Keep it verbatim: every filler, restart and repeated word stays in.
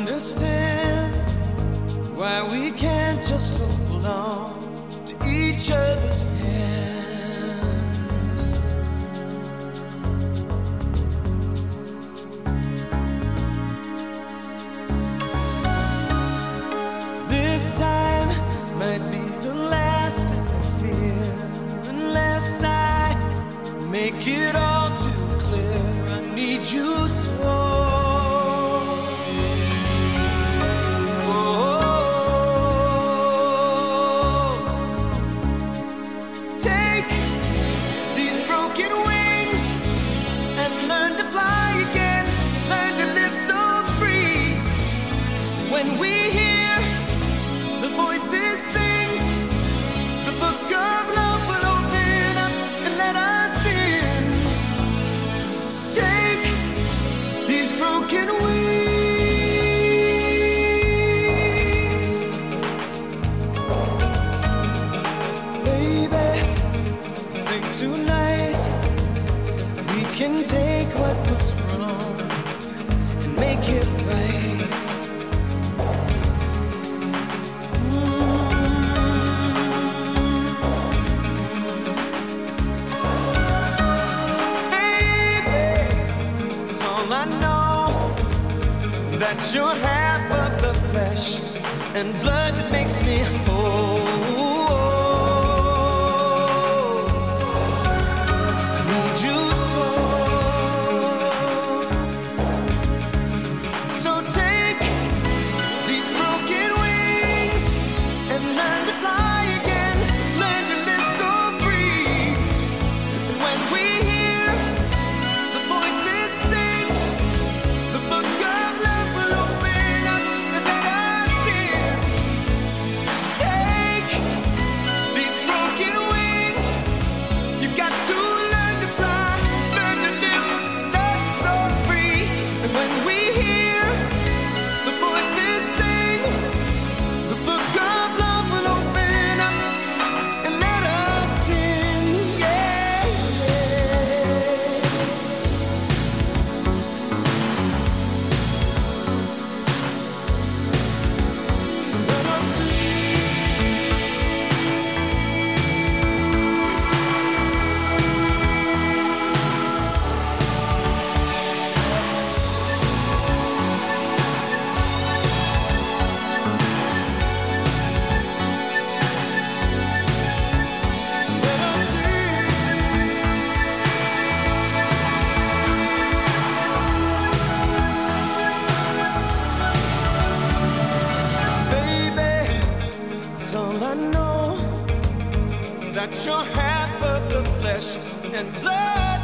understand why we can't just hold on to each other's hands. This time might be the last I fear, unless I make it all too clear. I need you so. When we hear the voices sing, the book of love will open up and let us in. Take these broken wings, baby. I think tonight we can take what was wrong and make it right. I know that you're half of the flesh and blood that makes me whole. I need you so. So take these broken wings and learn to fly again. Learn to live so free. And when we hear the voices sing, the book of love will open up and let us in. Take these broken wings. You've got to learn to fly, learn to live, love so free. And when we hear the voices sing, the book of love will open up and let us in. Yeah, let us in. Let us in. Baby, it's all I know, that you're half of the flesh and blood